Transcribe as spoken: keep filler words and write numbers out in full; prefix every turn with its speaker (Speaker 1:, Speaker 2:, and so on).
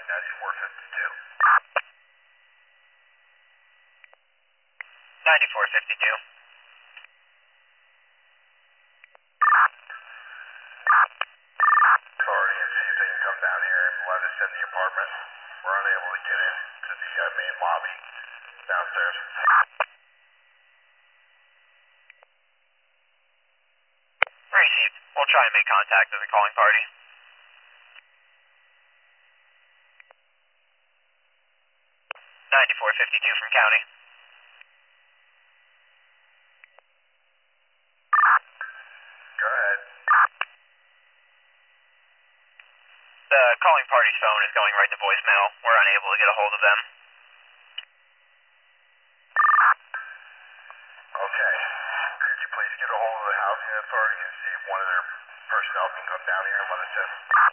Speaker 1: ninety-four fifty-two.
Speaker 2: ninety-four fifty-two.
Speaker 1: Authority and see if they can come down here and let us in the apartment. We're unable to get in to the uh, main lobby downstairs.
Speaker 2: Received. We'll try and make contact with the calling party. ninety-four fifty-two from county.
Speaker 1: Go ahead.
Speaker 2: The calling party's phone is going right to voicemail. We're unable to get a hold of them.
Speaker 1: Okay. Could you please get a hold of the housing authority and see if one of their personnel can come down here and let us in?